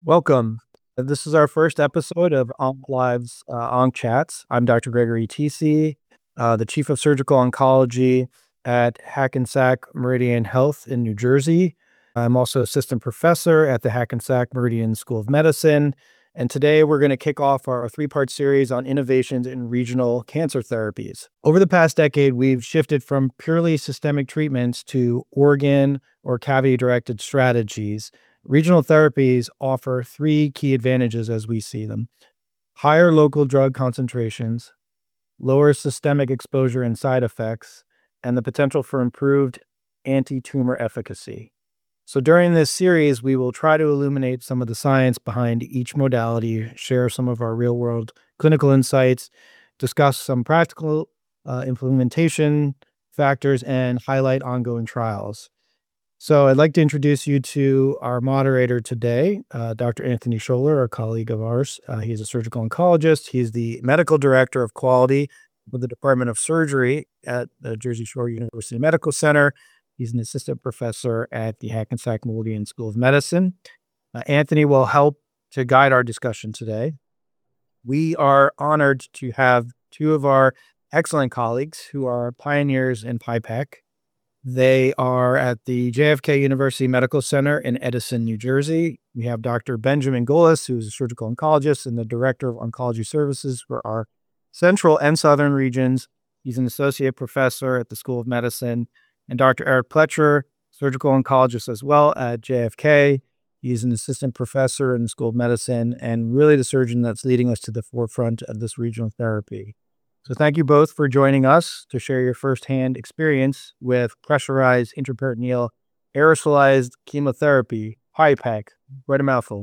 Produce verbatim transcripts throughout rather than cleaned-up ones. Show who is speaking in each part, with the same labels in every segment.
Speaker 1: Welcome. This is our first episode of Onc Live's uh, Onc Chats. I'm Doctor Gregory Tisi, uh, the Chief of Surgical Oncology at Hackensack Meridian Health in New Jersey. I'm also Assistant Professor at the Hackensack Meridian School of Medicine. And today we're going to kick off our three-part series on innovations in regional cancer therapies. Over the past decade, we've shifted from purely systemic treatments to organ or cavity-directed strategies. Regional therapies offer three key advantages as we see them: higher local drug concentrations, lower systemic exposure and side effects, and the potential for improved anti-tumor efficacy. So during this series, we will try to illuminate some of the science behind each modality, share some of our real-world clinical insights, discuss some practical uh, implementation factors, and highlight ongoing trials. So I'd like to introduce you to our moderator today, uh, Doctor Anthony Scholler, a colleague of ours. Uh, he's a surgical oncologist. He's the medical director of quality with the Department of Surgery at the Jersey Shore University Medical Center. He's an assistant professor at the Hackensack Meridian School of Medicine. Uh, Anthony will help to guide our discussion today. We are honored to have two of our excellent colleagues who are pioneers in PIPEC. They are at the J F K University Medical Center in Edison, New Jersey. We have Doctor Benjamin Gullis, who is a surgical oncologist and the Director of Oncology Services for our central and southern regions. He's an associate professor at the School of Medicine. And Doctor Eric Pletcher, surgical oncologist as well at J F K. He's an assistant professor in the School of Medicine and really the surgeon that's leading us to the forefront of this regional therapy. So thank you both for joining us to share your firsthand experience with pressurized intraperitoneal aerosolized chemotherapy, PIPEC. Quite a mouthful.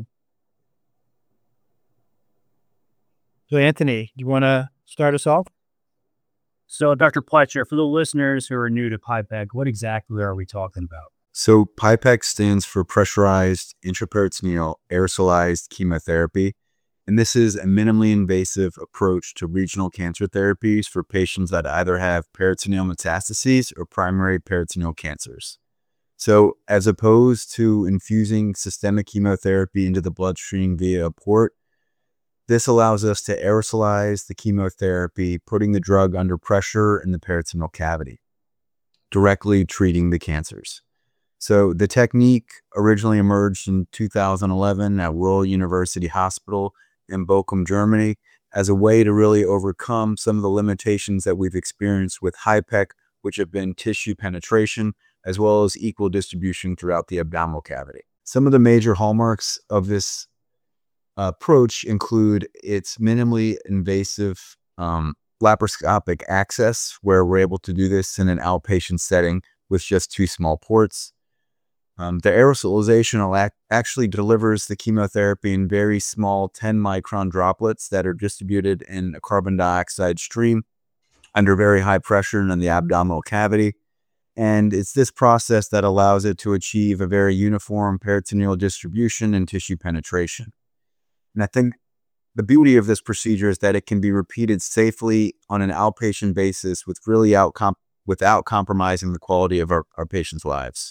Speaker 1: So Anthony, do you want to start us off?
Speaker 2: So Doctor Pletcher, for the listeners who are new to PIPEC, what exactly are we talking about?
Speaker 3: So PIPEC stands for pressurized intraperitoneal aerosolized chemotherapy. And this is a minimally invasive approach to regional cancer therapies for patients that either have peritoneal metastases or primary peritoneal cancers. So as opposed to infusing systemic chemotherapy into the bloodstream via a port, this allows us to aerosolize the chemotherapy, putting the drug under pressure in the peritoneal cavity, directly treating the cancers. So the technique originally emerged in two thousand eleven at Royal University Hospital in Bochum, Germany, as a way to really overcome some of the limitations that we've experienced with HIPEC, which have been tissue penetration, as well as equal distribution throughout the abdominal cavity. Some of the major hallmarks of this approach include its minimally invasive um, laparoscopic access, where we're able to do this in an outpatient setting with just two small ports. Um, the aerosolization actually delivers the chemotherapy in very small ten micron droplets that are distributed in a carbon dioxide stream under very high pressure in the abdominal cavity. And it's this process that allows it to achieve a very uniform peritoneal distribution and tissue penetration. And I think the beauty of this procedure is that it can be repeated safely on an outpatient basis with really out comp- without compromising the quality of our, our patients' lives.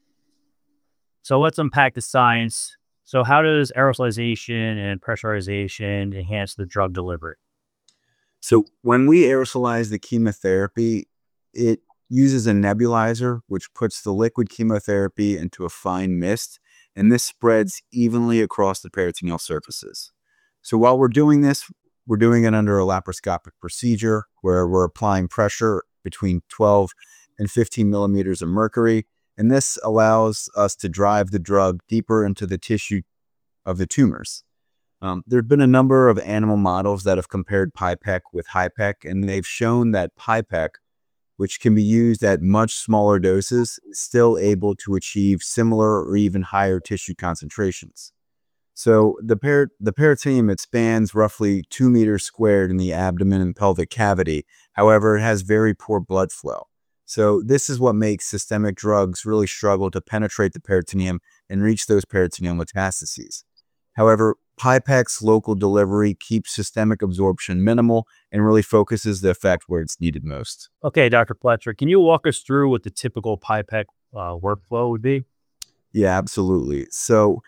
Speaker 2: So let's unpack the science. So how does aerosolization and pressurization enhance the drug delivery?
Speaker 3: So when we aerosolize the chemotherapy, it uses a nebulizer, which puts the liquid chemotherapy into a fine mist, and this spreads evenly across the peritoneal surfaces. So while we're doing this, we're doing it under a laparoscopic procedure where we're applying pressure between twelve and fifteen millimeters of mercury. And this allows us to drive the drug deeper into the tissue of the tumors. Um, there have been a number of animal models that have compared PIPEC with HIPEC, and they've shown that PIPEC, which can be used at much smaller doses, is still able to achieve similar or even higher tissue concentrations. So the, per- the peritoneum, it spans roughly two meters squared in the abdomen and pelvic cavity. However, it has very poor blood flow. So this is what makes systemic drugs really struggle to penetrate the peritoneum and reach those peritoneal metastases. However, PIPEC's local delivery keeps systemic absorption minimal and really focuses the effect where it's needed most.
Speaker 2: Okay, Doctor Pletcher, can you walk us through what the typical PIPEC uh, workflow would be?
Speaker 3: Yeah, absolutely. So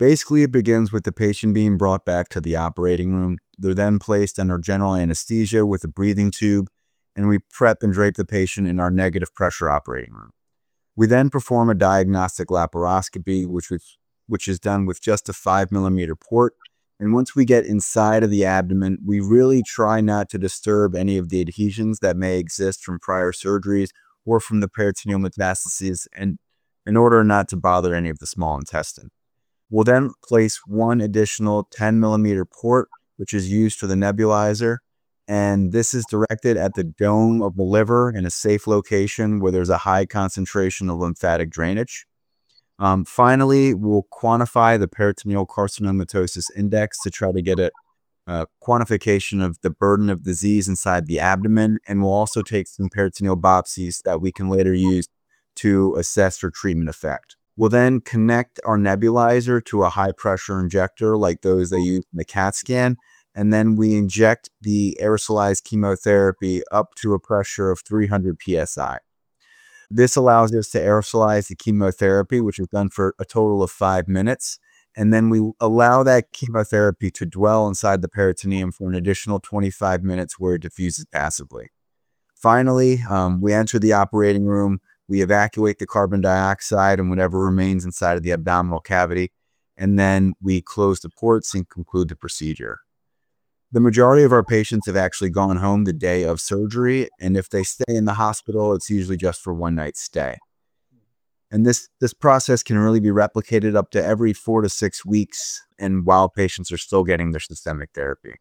Speaker 3: Basically, it begins with the patient being brought back to the operating room. They're then placed under general anesthesia with a breathing tube, and we prep and drape the patient in our negative pressure operating room. We then perform a diagnostic laparoscopy, which was, which is done with just a five millimeter port. And once we get inside of the abdomen, we really try not to disturb any of the adhesions that may exist from prior surgeries or from the peritoneal metastases, and in order not to bother any of the small intestine. We'll then place one additional ten millimeter port, which is used for the nebulizer. And this is directed at the dome of the liver in a safe location where there's a high concentration of lymphatic drainage. Um, finally, we'll quantify the peritoneal carcinomatosis index to try to get a, a quantification of the burden of disease inside the abdomen. And we'll also take some peritoneal biopsies that we can later use to assess for treatment effect. We'll then connect our nebulizer to a high pressure injector like those they use in the CAT scan. And then we inject the aerosolized chemotherapy up to a pressure of three hundred P S I. This allows us to aerosolize the chemotherapy, which is done for a total of five minutes. And then we allow that chemotherapy to dwell inside the peritoneum for an additional twenty-five minutes where it diffuses passively. Finally, um, we enter the operating room. We evacuate the carbon dioxide and whatever remains inside of the abdominal cavity. And then we close the ports and conclude the procedure. The majority of our patients have actually gone home the day of surgery, and if they stay in the hospital, it's usually just for one night stay. And this, this process can really be replicated up to every four to six weeks, and while patients are still getting their systemic therapy.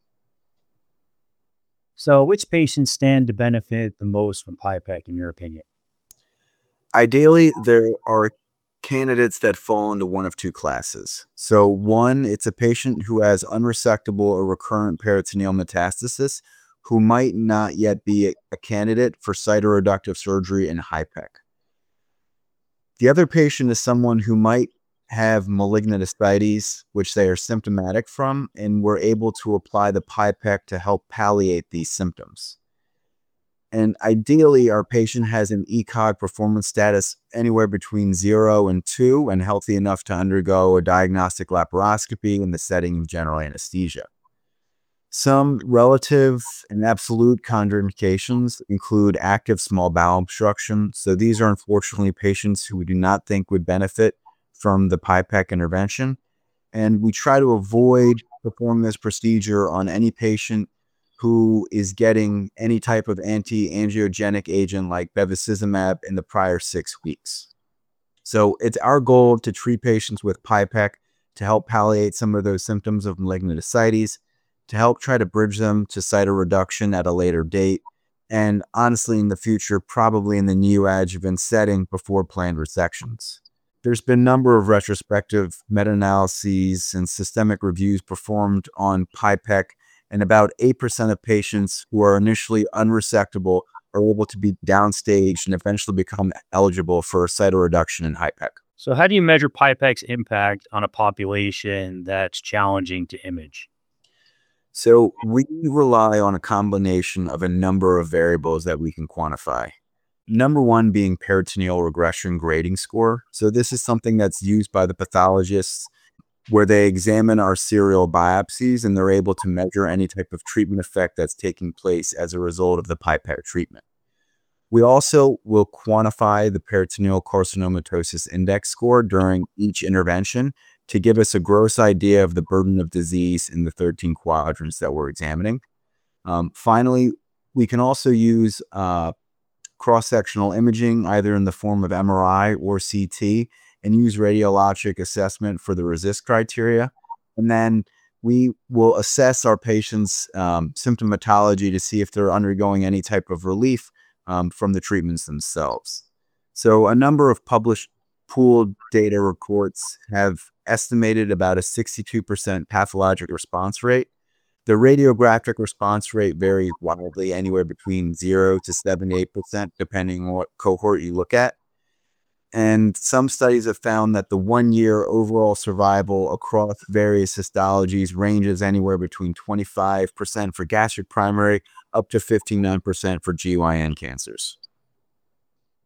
Speaker 2: So which patients stand to benefit the most from PIPEC, in your opinion?
Speaker 3: Ideally, there are candidates that fall into one of two classes. So one, it's a patient who has unresectable or recurrent peritoneal metastasis who might not yet be a, a candidate for cytoreductive surgery in HIPEC. The other patient is someone who might have malignant ascites, which they are symptomatic from, and we're able to apply the PIPEC to help palliate these symptoms. And ideally, our patient has an E C O G performance status anywhere between zero and two and healthy enough to undergo a diagnostic laparoscopy in the setting of general anesthesia. Some relative and absolute contraindications include active small bowel obstruction. So these are unfortunately patients who we do not think would benefit from the PIPEC intervention. And we try to avoid performing this procedure on any patient who is getting any type of anti-angiogenic agent like bevacizumab in the prior six weeks. So it's our goal to treat patients with PIPEC to help palliate some of those symptoms of malignant ascites, to help try to bridge them to cytoreduction at a later date, and honestly in the future, probably in the neoadjuvant setting before planned resections. There's been a number of retrospective meta-analyses and systemic reviews performed on PIPEC, and about eight percent of patients who are initially unresectable are able to be downstaged and eventually become eligible for cytoreduction in HIPEC.
Speaker 2: So how do you measure PIPEC's impact on a population that's challenging to image?
Speaker 3: So we rely on a combination of a number of variables that we can quantify. Number one being peritoneal regression grading score. So this is something that's used by the pathologists where they examine our serial biopsies and they're able to measure any type of treatment effect that's taking place as a result of the PIPEC treatment. We also will quantify the peritoneal carcinomatosis index score during each intervention to give us a gross idea of the burden of disease in the thirteen quadrants that we're examining. Um, finally, we can also use uh, cross-sectional imaging, either in the form of M R I or C T, and use radiologic assessment for the RECIST criteria. And then we will assess our patients' um, symptomatology to see if they're undergoing any type of relief um, from the treatments themselves. So a number of published pooled data reports have estimated about a sixty-two percent pathologic response rate. The radiographic response rate varies wildly, anywhere between zero to seventy-eight percent, depending on what cohort you look at. And some studies have found that the one-year overall survival across various histologies ranges anywhere between twenty-five percent for gastric primary up to fifty-nine percent for G Y N cancers.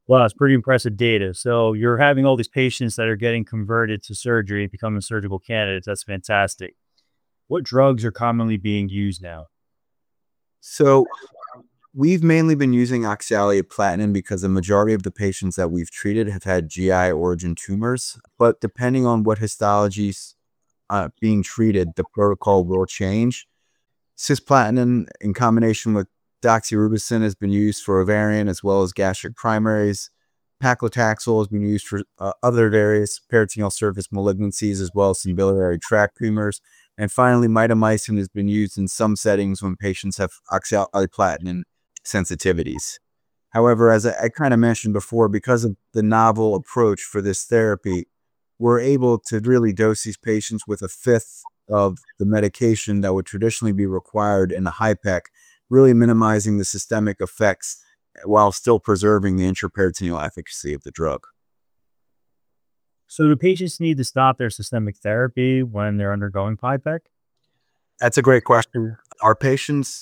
Speaker 2: Wow, it's pretty impressive data. So you're having all these patients that are getting converted to surgery, becoming surgical candidates. That's fantastic. What drugs are commonly being used now?
Speaker 3: So we've mainly been using oxaliplatin because the majority of the patients that we've treated have had G I origin tumors. But depending on what histologies uh, being treated, the protocol will change. Cisplatin in combination with doxorubicin has been used for ovarian as well as gastric primaries. Paclitaxel has been used for uh, other various peritoneal surface malignancies as well as some biliary tract tumors. And finally, mitomycin has been used in some settings when patients have oxaliplatin sensitivities. However, as I, I kind of mentioned before, because of the novel approach for this therapy, we're able to really dose these patients with a fifth of the medication that would traditionally be required in a HIPEC, really minimizing the systemic effects while still preserving the intraperitoneal efficacy of the drug.
Speaker 2: So do patients need to stop their systemic therapy when they're undergoing PIPEC?
Speaker 3: That's a great question. Our patients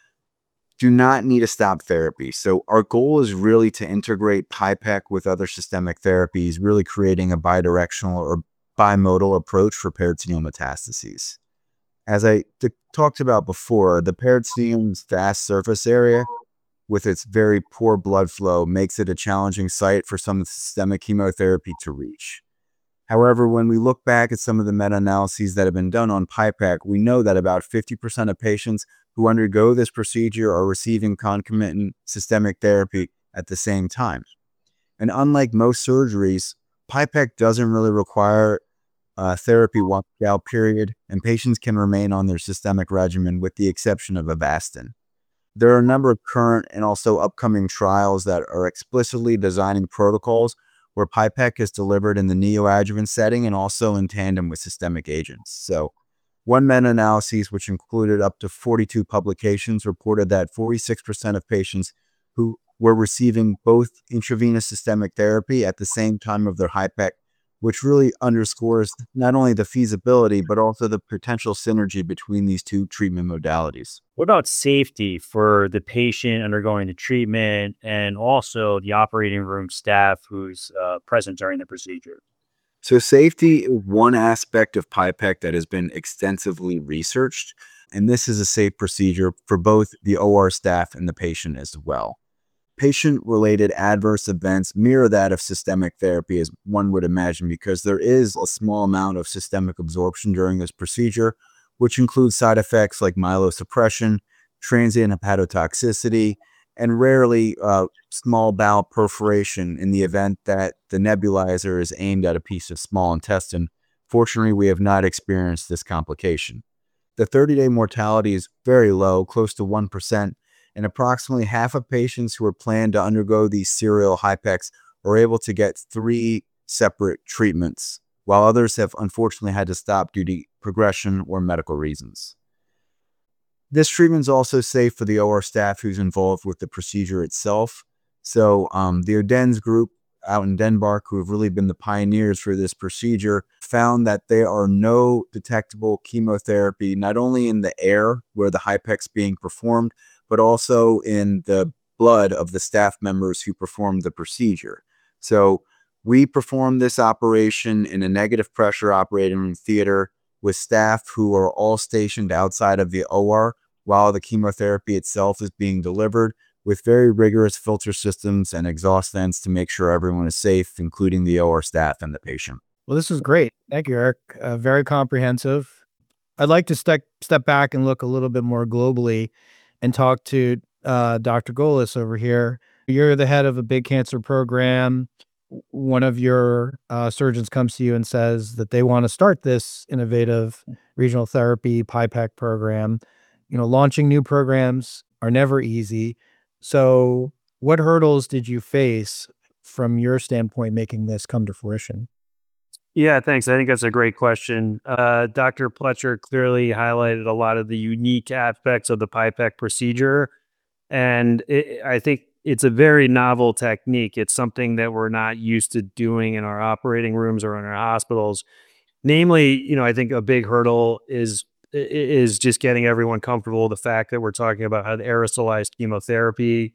Speaker 3: do not need to stop therapy. So our goal is really to integrate PIPEC with other systemic therapies, really creating a bidirectional or bimodal approach for peritoneal metastases. As I d- talked about before, the peritoneum's vast surface area with its very poor blood flow makes it a challenging site for some systemic chemotherapy to reach. However, when we look back at some of the meta-analyses that have been done on PIPEC, we know that about fifty percent of patients who undergo this procedure are receiving concomitant systemic therapy at the same time. And unlike most surgeries, PIPEC doesn't really require a therapy washout period, and patients can remain on their systemic regimen with the exception of Avastin. There are a number of current and also upcoming trials that are explicitly designing protocols where PIPEC is delivered in the neoadjuvant setting and also in tandem with systemic agents. So one meta-analysis, which included up to forty-two publications, reported that forty-six percent of patients who were receiving both intravenous systemic therapy at the same time of their HIPEC, which really underscores not only the feasibility, but also the potential synergy between these two treatment modalities.
Speaker 2: What about safety for the patient undergoing the treatment and also the operating room staff who's uh, present during the procedure?
Speaker 3: So safety is one aspect of PIPEC that has been extensively researched, and this is a safe procedure for both the O R staff and the patient as well. Patient-related adverse events mirror that of systemic therapy, as one would imagine, because there is a small amount of systemic absorption during this procedure, which includes side effects like myelosuppression, transient hepatotoxicity, and rarely uh, small bowel perforation in the event that the nebulizer is aimed at a piece of small intestine. Fortunately, we have not experienced this complication. The thirty-day mortality is very low, close to one percent, and approximately half of patients who are planned to undergo these serial HIPECs are able to get three separate treatments, while others have unfortunately had to stop due to progression or medical reasons. This treatment is also safe for the O R staff who's involved with the procedure itself. So um, the Odense group out in Denmark, who have really been the pioneers for this procedure, found that there are no detectable chemotherapy, not only in the air where the HIPEC is being performed, but also in the blood of the staff members who performed the procedure. So we performed this operation in a negative pressure operating room theater with staff who are all stationed outside of the O R while the chemotherapy itself is being delivered, with very rigorous filter systems and exhaust vents to make sure everyone is safe, including the O R staff and the patient.
Speaker 1: Well, this is great. Thank you, Eric. Uh, very comprehensive. I'd like to step step back and look a little bit more globally and talk to uh, Doctor Golis over here. You're the head of a big cancer program. One of your uh, surgeons comes to you and says that they want to start this innovative regional therapy PIPEC program. You know, launching new programs are never easy. So what hurdles did you face from your standpoint making this come to fruition?
Speaker 2: Yeah, thanks. I think that's a great question. Uh, Doctor Pletcher clearly highlighted a lot of the unique aspects of the PIPEC procedure. And it, I think it's a very novel technique. It's something that we're not used to doing in our operating rooms or in our hospitals. Namely, you know, I think a big hurdle is is just getting everyone comfortable with the fact that we're talking about an aerosolized chemotherapy.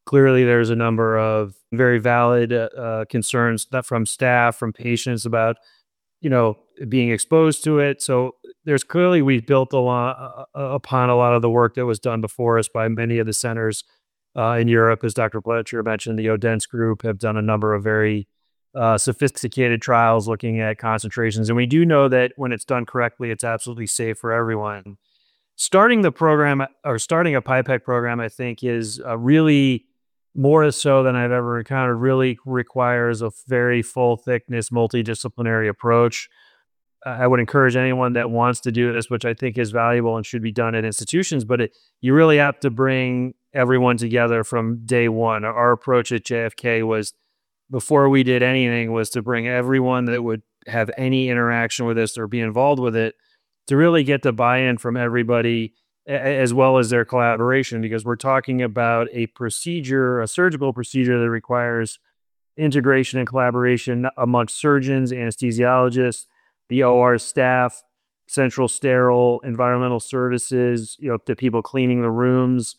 Speaker 2: clearly there's a number of very valid uh, uh, concerns that from staff, from patients about, you know, being exposed to it. So there's clearly we've built a lot uh, upon a lot of the work that was done before us by many of the centers uh, in Europe, as Doctor Pletcher mentioned. The Odense group have done a number of very uh, sophisticated trials looking at concentrations, and we do know that when it's done correctly, it's absolutely safe for everyone. Starting the program or starting a PIPEC program, I think, is uh, really more so than I've ever encountered. Really requires a very full thickness, multidisciplinary approach. I would encourage anyone that wants to do this, which I think is valuable and should be done at institutions, but it, you really have to bring everyone together from day one. Our approach at J F K was, before we did anything, was to bring everyone that would have any interaction with this or be involved with it to really get the buy-in from everybody as well as their collaboration, because we're talking about a procedure, a surgical procedure that requires integration and collaboration amongst surgeons, anesthesiologists, the O R staff, central sterile, environmental services, you know, the people cleaning the rooms,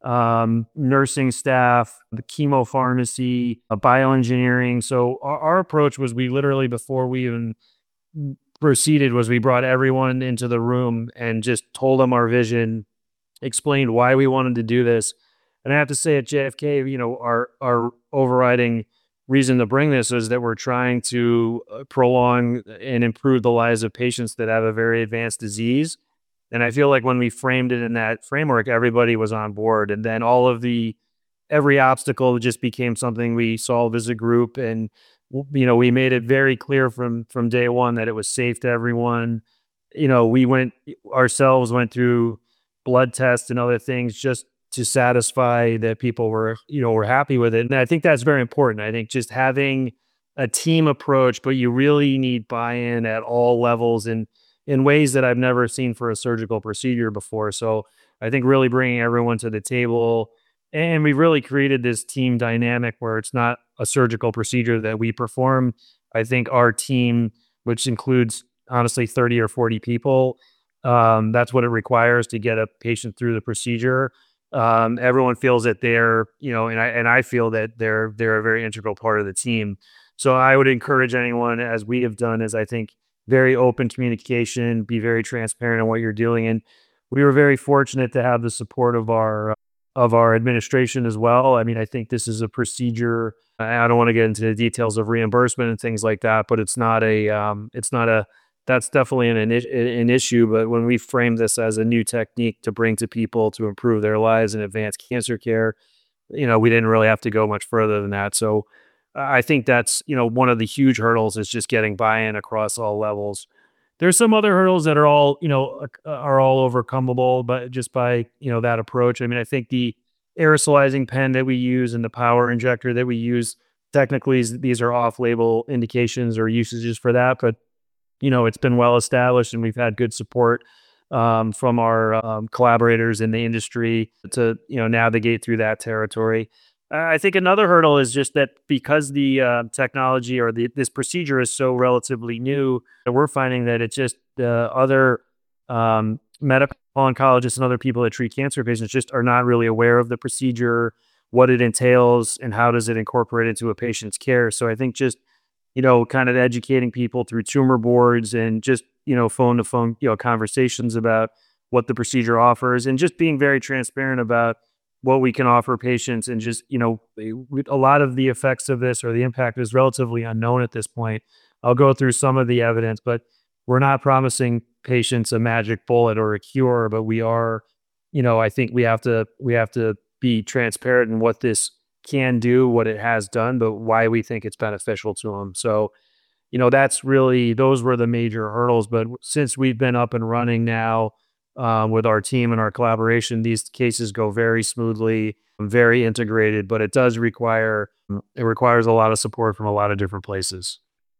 Speaker 2: um, nursing staff, the chemo pharmacy, uh, bioengineering. So our, our approach was, we literally, before we even proceeded, was we brought everyone into the room and just told them our vision, explained why we wanted to do this. And I have to say, at J F K, you know, our our overriding reason to bring this is that we're trying to prolong and improve the lives of patients that have a very advanced disease. And I feel like when we framed it in that framework, everybody was on board. And then all of the, every obstacle just became something we solved as a group. And, you know, we made it very clear from, from day one that it was safe to everyone. You know, we went ourselves, went through blood tests and other things just to satisfy that people were, you know, were happy with it. And I think that's very important. I think just having a team approach, but you really need buy-in at all levels and in ways that I've never seen for a surgical procedure before. So I think really bringing everyone to the table, and we've really created this team dynamic where it's not a surgical procedure that we perform. I think our team, which includes honestly thirty or forty people, um, that's what it requires to get a patient through the procedure. Um, everyone feels that they're, you know, and I and I feel that they're they're a very integral part of the team. So I would encourage anyone, as we have done, is I think very open communication, be very transparent in what you're doing. And we were very fortunate to have the support of our of our administration as well. I mean, I think this is a procedure. I don't want to get into the details of reimbursement and things like that, but it's not a um, it's not a that's definitely an, an issue. But when we frame this as a new technique to bring to people to improve their lives and advance cancer care, you know, we didn't really have to go much further than that. So I think that's, you know, one of the huge hurdles is just getting buy-in across all levels. There's some other hurdles that are all, you know, are all overcomable, but just by, you know, that approach. I mean, I think the aerosolizing pen that we use and the power injector that we use, technically these are off-label indications or usages for that, but you know, it's been well established and we've had good support um, from our um, collaborators in the industry to, you know, navigate through that territory. Uh, I think another hurdle is just that because the uh, technology or the, this procedure is so relatively new, that we're finding that it's just uh, other um, medical oncologists and other people that treat cancer patients just are not really aware of the procedure, what it entails, and how does it incorporate into a patient's care. So I think just, you know, kind of educating people through tumor boards and just, you know, phone to phone, you know, conversations about what the procedure offers and just being very transparent about what we can offer patients. And just, you know, a lot of the effects of this or the impact is relatively unknown at this point. I'll go through some of the evidence, but we're not promising patients a magic bullet or a cure, but we are, you know, I think we have to, we have to be transparent in what this can do, what it has done, but why we think it's beneficial to them. So, you know, that's really, those were the major hurdles. But since we've been up and running now um, with our team and our collaboration, these cases go very smoothly, very integrated, but it does require, it requires a lot of support from a lot of different places.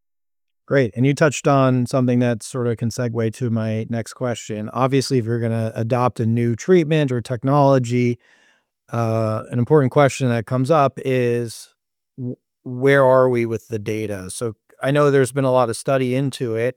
Speaker 1: Great. And you touched on something that sort of can segue to my next question. Obviously, if you're going to adopt a new treatment or technology, Uh, an important question that comes up is w- where are we with the data? So I know there's been a lot of study into it.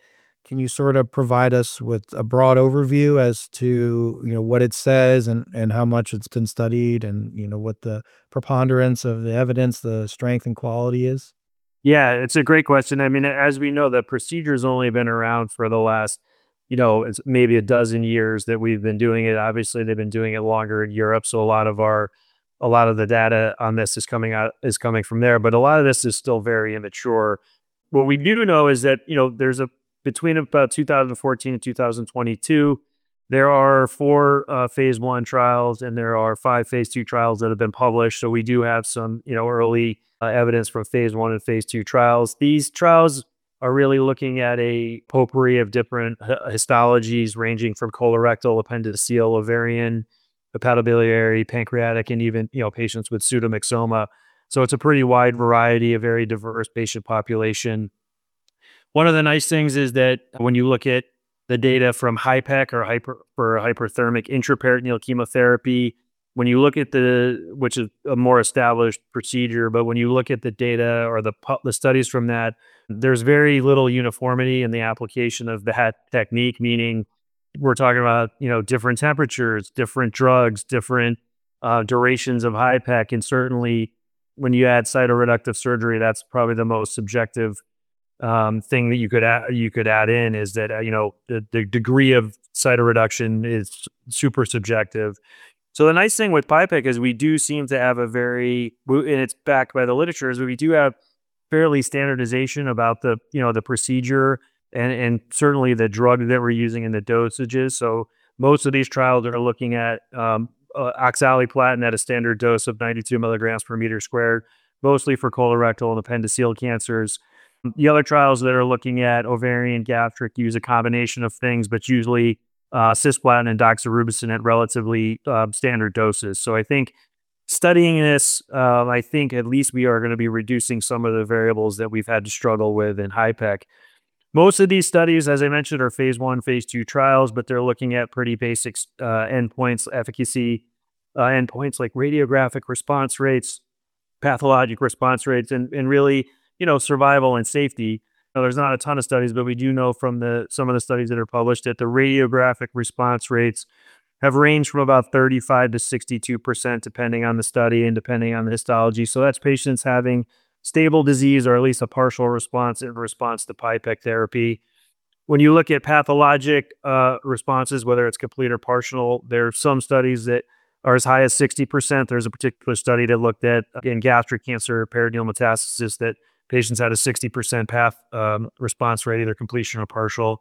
Speaker 1: Can you sort of provide us with a broad overview as to, you know, what it says and, and how much it's been studied and, you know, what the preponderance of the evidence, the strength and quality is?
Speaker 2: Yeah, it's a great question. I mean, as we know, the procedure's only been around for the last, you know, it's maybe a dozen years that we've been doing it. Obviously, they've been doing it longer in Europe, so a lot of our, a lot of the data on this is coming out is coming from there. But a lot of this is still very immature. What we do know is that you know there's a between about two thousand fourteen and two thousand twenty-two, there are four uh, phase one trials and there are five phase two trials that have been published. So we do have some, you know, early uh, evidence from phase one and phase two trials. These trials are really looking at a potpourri of different h- histologies ranging from colorectal, appendiceal, ovarian, hepatobiliary, pancreatic, and even, you know, patients with pseudomyxoma. So it's a pretty wide variety, a very diverse patient population. One of the nice things is that when you look at the data from HIPEC or hyper for hyperthermic intraperitoneal chemotherapy, when you look at the, which is a more established procedure, but when you look at the data or the pu- the studies from that, there's very little uniformity in the application of that technique. Meaning, we're talking about you know different temperatures, different drugs, different uh, durations of HIPEC, and certainly when you add cytoreductive surgery, that's probably the most subjective um, thing that you could add, you could add in is that uh, you know the, the degree of cytoreduction is super subjective. So the nice thing with PIPEC is we do seem to have a very, and it's backed by the literature, is we do have fairly standardization about the you know the procedure and and certainly the drug that we're using and the dosages. So most of these trials are looking at um, uh, oxaliplatin at a standard dose of ninety-two milligrams per meter squared, mostly for colorectal and appendiceal cancers. The other trials that are looking at ovarian, gastric use a combination of things, but usually uh, cisplatin and doxorubicin at relatively uh, standard doses. So I think studying this, um, I think at least we are going to be reducing some of the variables that we've had to struggle with in HIPEC. Most of these studies, as I mentioned, are phase one, phase two trials, but they're looking at pretty basic uh, endpoints, efficacy uh, endpoints like radiographic response rates, pathologic response rates, and, and really, you know, survival and safety. Now, there's not a ton of studies, but we do know from the some of the studies that are published that the radiographic response rates have ranged from about thirty-five to sixty-two percent, depending on the study and depending on the histology. So that's patients having stable disease or at least a partial response in response to PIPEC therapy. When you look at pathologic uh, responses, whether it's complete or partial, there are some studies that are as high as sixty percent. There's a particular study that looked at, again, gastric cancer, peritoneal metastasis, that patients had a sixty percent path um, response rate, either completion or partial.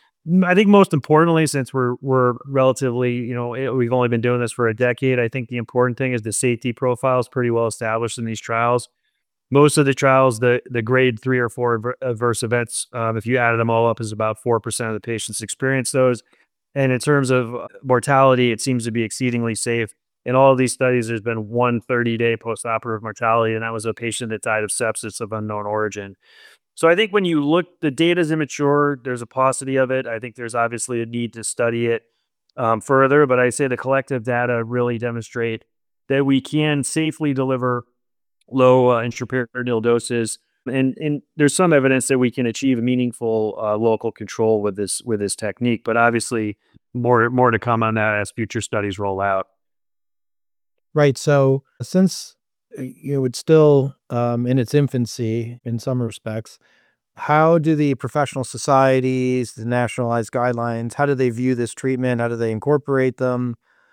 Speaker 2: I think most importantly, since we're we're relatively, you know, eh, we've only been doing this for a decade, I think the important thing is the safety profile is pretty well established in these trials. Most of the trials, the the grade three or four adver- adverse events, um, if you added them all up, is about four percent of the patients experience those. And in terms of uh, mortality, it seems to be exceedingly safe. In all of these studies, there's been one thirty-day postoperative mortality, and that was a patient that died of sepsis of unknown origin. So I think when you look, the data is immature. There's a paucity of it. I think there's obviously a need to study it um, further, but I say the collective data really demonstrate that we can safely deliver low uh, intraperitoneal doses, and and there's some evidence that we can achieve meaningful uh, local control with this with this technique. But obviously, more more to come on that as future studies roll out.
Speaker 1: Right. So since uh, you know it's still um, in its infancy in some respects, how do the professional societies, the nationalized guidelines, how do they view this treatment? How do they incorporate them?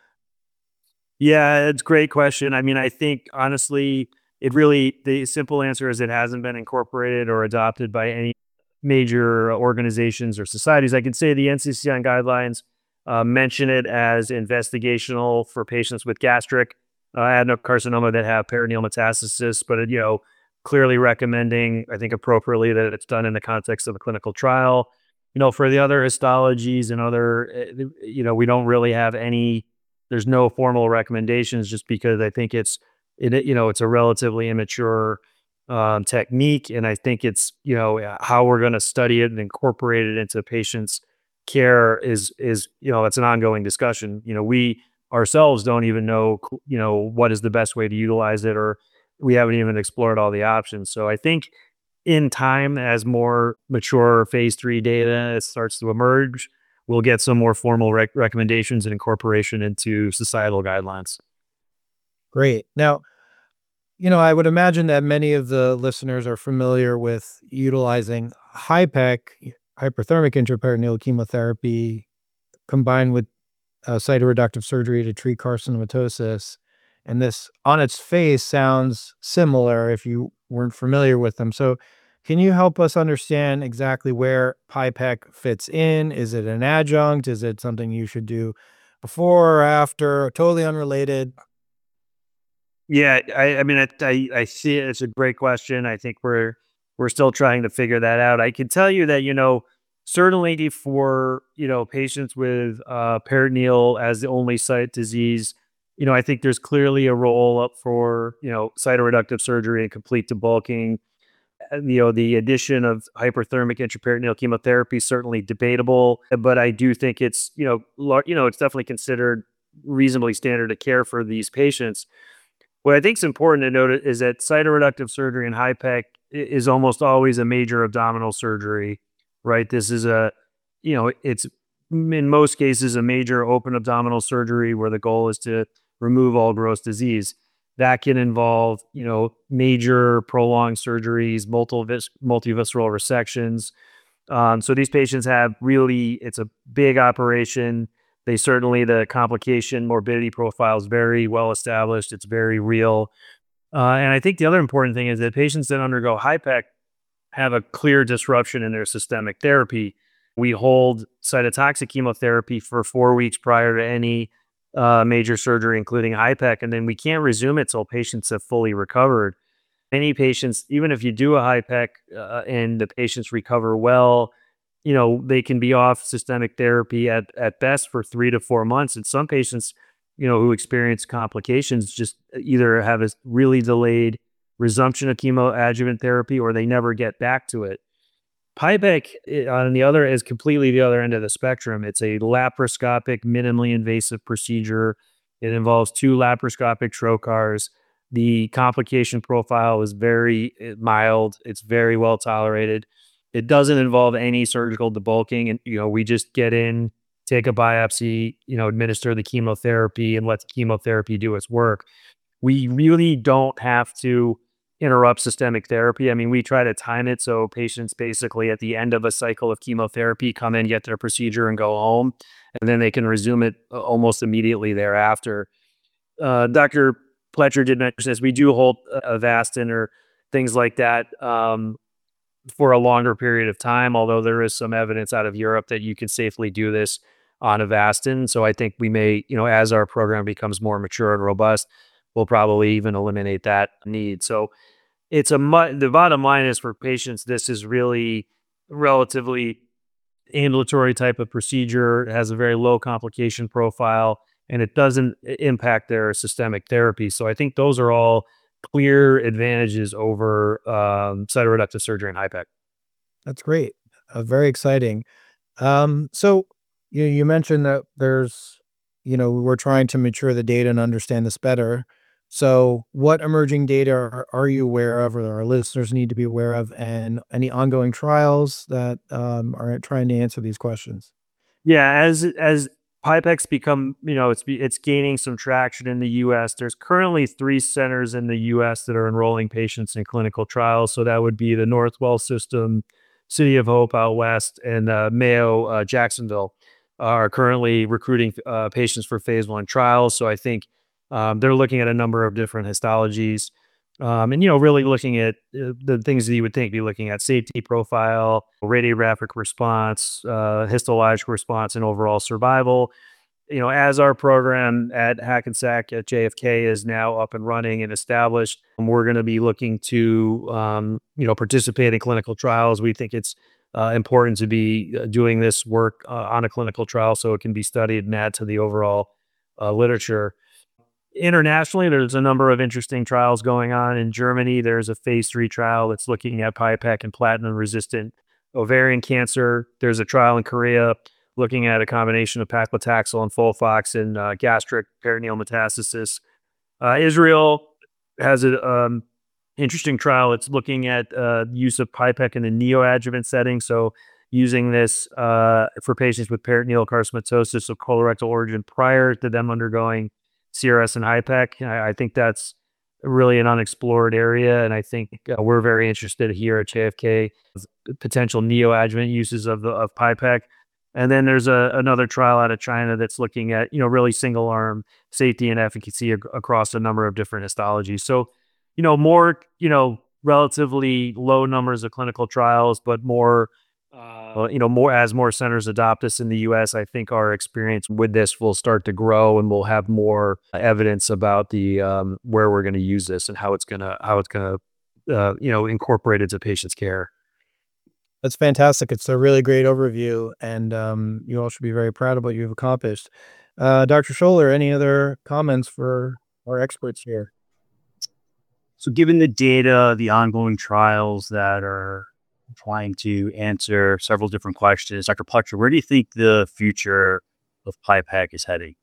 Speaker 2: Yeah, it's a great question. I mean, I think honestly, it really the simple answer is it hasn't been incorporated or adopted by any major organizations or societies. I can say the N C C N guidelines uh, mention it as investigational for patients with gastric uh, adenocarcinoma that have peritoneal metastasis, but it, you know, clearly recommending, I think appropriately, that it's done in the context of a clinical trial. You know, for the other histologies and other, uh, you know, we don't really have any, there's no formal recommendations just because I think it's it you know it's a relatively immature um, technique, and I think it's you know uh, how we're going to study it and incorporate it into patients' care is is you know it's an ongoing discussion. You know, we ourselves don't even know you know what is the best way to utilize it, or we haven't even explored all the options. So I think in time, as more mature phase three data starts to emerge, we'll get some more formal rec- recommendations and incorporation into societal guidelines.
Speaker 1: Great. Now, you know, I would imagine that many of the listeners are familiar with utilizing HIPEC, hyperthermic intraperitoneal chemotherapy, combined with uh, cytoreductive surgery to treat carcinomatosis. And this, on its face, sounds similar if you weren't familiar with them. So, can you help us understand exactly where PIPEC fits in? Is it an adjunct? Is it something you should do before or after? Totally unrelated.
Speaker 2: Yeah, I, I mean, I, I, I see it. It's a great question. I think we're we're still trying to figure that out. I can tell you that, you know, certainly for, you know, patients with uh, peritoneal as the only site disease, you know, I think there's clearly a role up for, you know, cytoreductive surgery and complete debulking. Uh, You know, the addition of hyperthermic intraperitoneal chemotherapy is certainly debatable, but I do think it's, you know, lar- you know, it's definitely considered reasonably standard of care for these patients. What I think is important to note is that cytoreductive surgery in HIPEC is almost always a major abdominal surgery, right? This is a, you know, it's in most cases a major open abdominal surgery where the goal is to remove all gross disease. That can involve, you know, major prolonged surgeries, multiple vis- multivisceral resections. Um, so these patients have really, it's a big operation. They certainly, the complication morbidity profile is very well established. It's very real. Uh, and I think the other important thing is that patients that undergo HIPEC have a clear disruption in their systemic therapy. We hold cytotoxic chemotherapy for four weeks prior to any uh, major surgery, including HIPEC, and then we can't resume it till patients have fully recovered. Many patients, even if you do a HIPEC uh, and the patients recover well, you know, they can be off systemic therapy at, at best for three to four months. And some patients, you know, who experience complications just either have a really delayed resumption of chemoadjuvant therapy or they never get back to it. PIPEC, eh, on the other, is completely the other end of the spectrum. It's a laparoscopic, minimally invasive procedure. It involves two laparoscopic trocars. The complication profile is very eh, mild. It's very well tolerated. It doesn't involve any surgical debulking, and you know we just get in, take a biopsy, you know, administer the chemotherapy, and let the chemotherapy do its work. We really don't have to interrupt systemic therapy. I mean, we try to time it so patients basically at the end of a cycle of chemotherapy come in, get their procedure, and go home, and then they can resume it uh, almost immediately thereafter. Uh, Doctor Pletcher did mention this. We do hold a Avastin or things like that um, for a longer period of time, although there is some evidence out of Europe that you can safely do this on Avastin. So I think we may, you know, as our program becomes more mature and robust, we'll probably even eliminate that need. So it's a mu- the bottom line is for patients, this is really relatively ambulatory type of procedure. It has a very low complication profile and it doesn't i- impact their systemic therapy. So I think those are all clear advantages over um, cytoreductive surgery and HIPEC.
Speaker 1: That's great. Uh, very exciting. Um, so you you mentioned that there's, you know, we're trying to mature the data and understand this better. So what emerging data are, are you aware of, or our listeners need to be aware of, and any ongoing trials that um, are trying to answer these questions?
Speaker 2: Yeah, as as PIPEX become, you know, it's be- it's gaining some traction in the U S. There's currently three centers in the U S that are enrolling patients in clinical trials. So that would be the Northwell System, City of Hope out west, and uh, Mayo uh, Jacksonville are currently recruiting uh, patients for phase one trials. So I think um, they're looking at a number of different histologies. Um, and you know, really looking at uh, the things that you would think, be looking at safety profile, radiographic response, uh, histologic response, and overall survival. You know, as our program at Hackensack at J F K is now up and running and established, we're going to be looking to, um, you know, participate in clinical trials. We think it's uh, important to be uh, doing this work uh, on a clinical trial so it can be studied and add to the overall uh, literature. Internationally, there's a number of interesting trials going on. In Germany, there's a phase three trial that's looking at PIPEC and platinum-resistant ovarian cancer. There's a trial in Korea looking at a combination of paclitaxel and Folfox in uh, gastric peritoneal metastasis. Uh, Israel has a um, interesting trial. It's looking at uh, use of PIPEC in the neoadjuvant setting. So using this uh, for patients with peritoneal carcinomatosis of colorectal origin prior to them undergoing C R S and HIPEC. I, I think that's really an unexplored area, and I think uh, we're very interested here at J F K potential neoadjuvant uses of the of PIPEC. And then there's a, another trial out of China that's looking at, you know, really single arm safety and efficacy ac- across a number of different histologies. So, you know, more, you know, relatively low numbers of clinical trials, but more, uh, you know, more as more centers adopt this in the U S, I think our experience with this will start to grow, and we'll have more evidence about the um, where we're going to use this and how it's gonna how it's gonna uh, you know, incorporate into patients' care.
Speaker 1: That's fantastic. It's a really great overview, and um, you all should be very proud of what you've accomplished. Uh, Doctor Scholler, any other comments for our experts here?
Speaker 4: So, given the data, the ongoing trials that are trying to answer several different questions, Doctor Pletcher, where do you think the future of PIPEC is heading?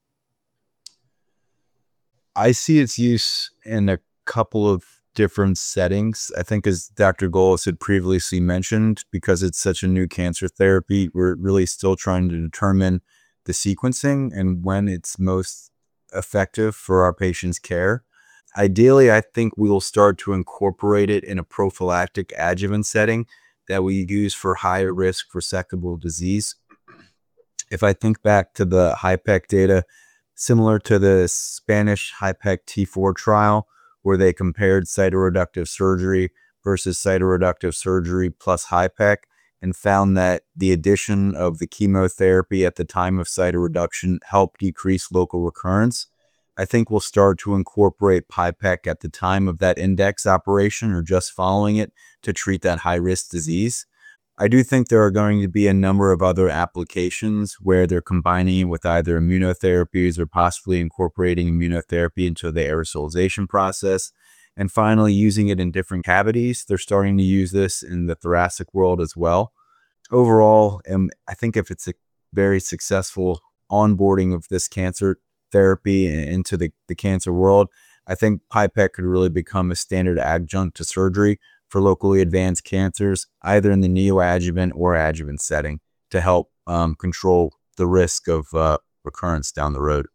Speaker 3: I see its use in a couple of different settings. I think, as Doctor Golis had previously mentioned, because it's such a new cancer therapy, we're really still trying to determine the sequencing and when it's most effective for our patients' care. Ideally, I think we will start to incorporate it in a prophylactic adjuvant setting that we use for higher risk resectable disease. If I think back to the HIPEC data, similar to the Spanish HIPEC T four trial, where they compared cytoreductive surgery versus cytoreductive surgery plus HIPEC, and found that the addition of the chemotherapy at the time of cytoreduction helped decrease local recurrence. I think we'll start to incorporate PIPEC at the time of that index operation or just following it to treat that high-risk disease. I do think there are going to be a number of other applications where they're combining it with either immunotherapies or possibly incorporating immunotherapy into the aerosolization process. And finally, using it in different cavities. They're starting to use this in the thoracic world as well. Overall, um, I think if it's a very successful onboarding of this cancer therapy into the, the cancer world, I think PIPEC could really become a standard adjunct to surgery for locally advanced cancers, either in the neoadjuvant or adjuvant setting, to help um, control the risk of uh, recurrence down the road.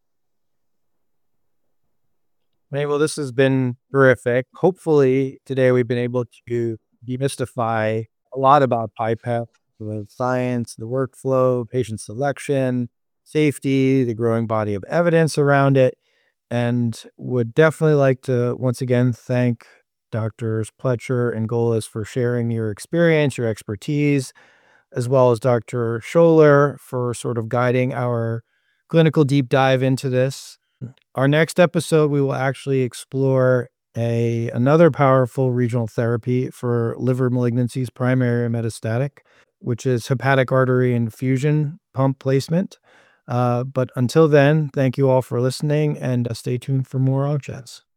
Speaker 1: Hey, well, this has been terrific. Hopefully, today we've been able to demystify a lot about PIPEC, the science, the workflow, patient selection, safety, the growing body of evidence around it, and would definitely like to once again thank Doctors Pletcher and Golis for sharing your experience, your expertise, as well as Doctor Scholler for sort of guiding our clinical deep dive into this. Our next episode, we will actually explore a another powerful regional therapy for liver malignancies, primary or metastatic, which is hepatic artery infusion pump placement. Uh, but until then, thank you all for listening, and uh, stay tuned for more Onc Chats.